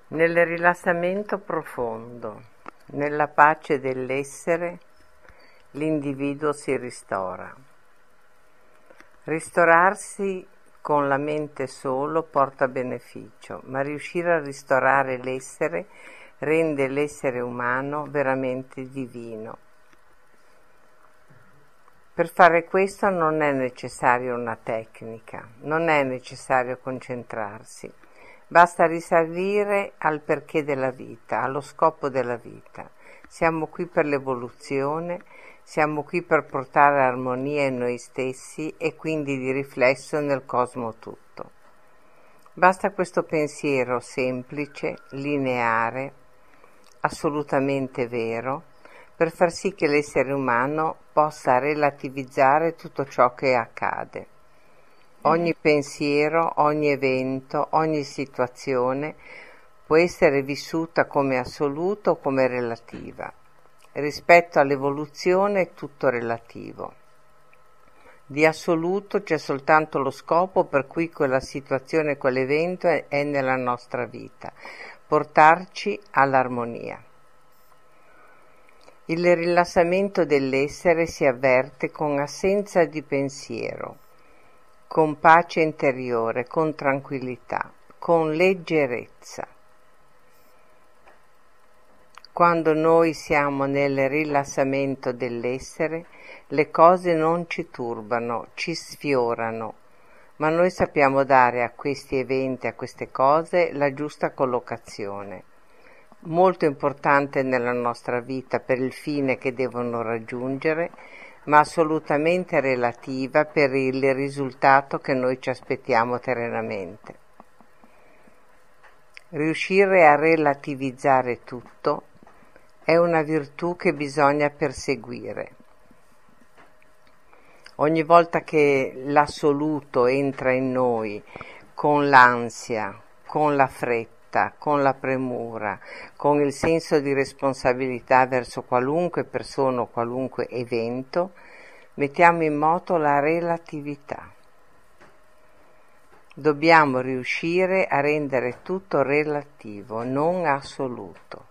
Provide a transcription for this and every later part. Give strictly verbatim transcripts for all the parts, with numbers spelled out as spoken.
Nel rilassamento profondo, nella pace dell'essere, l'individuo si ristora. Ristorarsi con la mente solo porta beneficio, ma riuscire a ristorare l'essere rende l'essere umano veramente divino. Per fare questo non è necessaria una tecnica, non è necessario concentrarsi. Basta risalire al perché della vita, allo scopo della vita. Siamo qui per l'evoluzione, siamo qui per portare armonia in noi stessi e quindi di riflesso nel cosmo tutto. Basta questo pensiero semplice, lineare, assolutamente vero, per far sì che l'essere umano possa relativizzare tutto ciò che accade. Ogni pensiero, ogni evento, ogni situazione può essere vissuta come assoluto o come relativa. Rispetto all'evoluzione è tutto relativo. Di assoluto c'è soltanto lo scopo per cui quella situazione, quell'evento è, è nella nostra vita, portarci all'armonia. Il rilassamento dell'essere si avverte con assenza di pensiero, con pace interiore, con tranquillità, con leggerezza. Quando noi siamo nel rilassamento dell'essere, le cose non ci turbano, ci sfiorano, ma noi sappiamo dare a questi eventi, a queste cose, la giusta collocazione. Molto importante nella nostra vita per il fine che devono raggiungere, ma assolutamente relativa per il risultato che noi ci aspettiamo terenamente. Riuscire a relativizzare tutto è una virtù che bisogna perseguire. Ogni volta che l'assoluto entra in noi con l'ansia, con la fretta, con la premura, con il senso di responsabilità verso qualunque persona o qualunque evento, mettiamo in moto la relatività. Dobbiamo riuscire a rendere tutto relativo, non assoluto.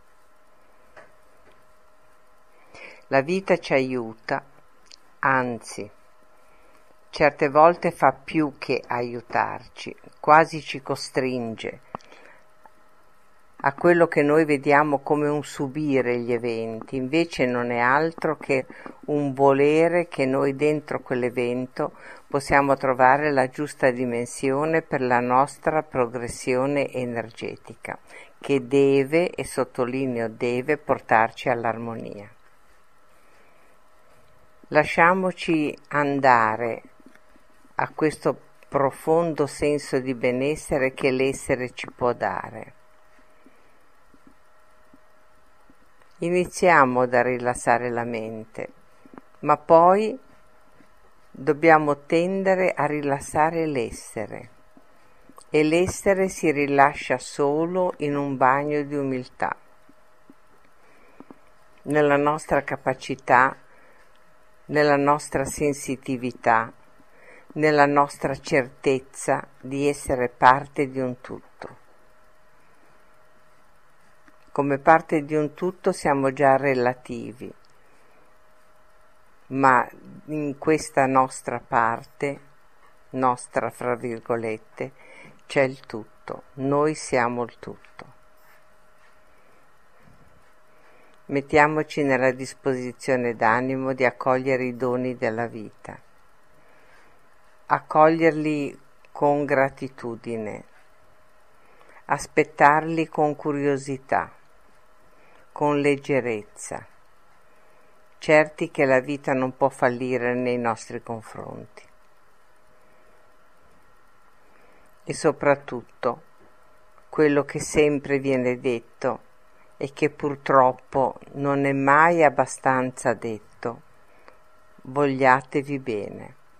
La vita ci aiuta, anzi, certe volte fa più che aiutarci, quasi ci costringe a quello che noi vediamo come un subire gli eventi, invece non è altro che un volere che noi dentro quell'evento possiamo trovare la giusta dimensione per la nostra progressione energetica, che deve, e sottolineo deve, portarci all'armonia. Lasciamoci andare a questo profondo senso di benessere che l'essere ci può dare. Iniziamo da rilassare la mente, ma poi dobbiamo tendere a rilassare l'essere e l'essere si rilascia solo in un bagno di umiltà, nella nostra capacità, nella nostra sensitività, nella nostra certezza di essere parte di un tutto. Come parte di un tutto siamo già relativi, ma in questa nostra parte, nostra fra virgolette, c'è il tutto, noi siamo il tutto. Mettiamoci nella disposizione d'animo di accogliere i doni della vita, accoglierli con gratitudine, aspettarli con curiosità, con leggerezza, certi che la vita non può fallire nei nostri confronti. E soprattutto, quello che sempre viene detto e che purtroppo non è mai abbastanza detto, vogliatevi bene.